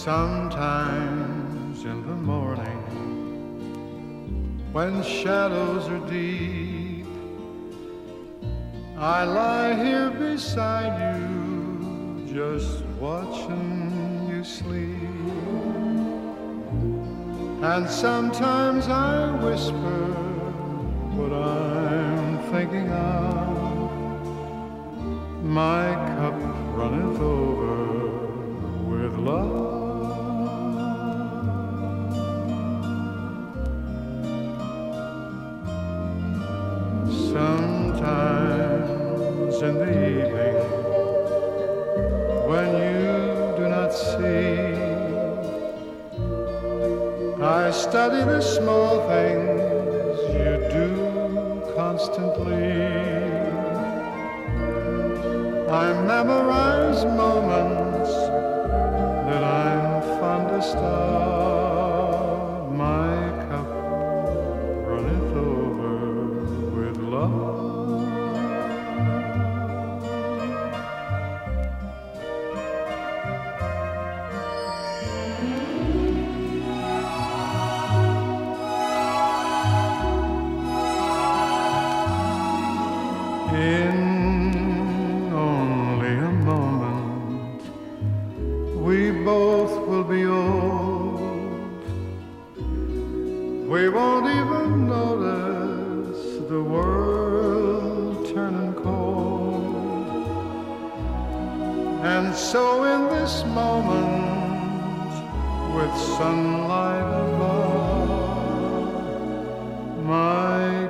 Sometimes in the morning, when shadows are deep, I lie here beside you, just watching you sleep. And sometimes I whisper what I'm thinking of. My cup runneth over with love. Sometimes in the evening, when you do not see, I study the small things you do constantly. I memorize moments that I'm fondest of. My cup runneth over with love. In only a moment, we both will be old. We won't even notice the world turning cold. And so in this moment, with sunlight above, my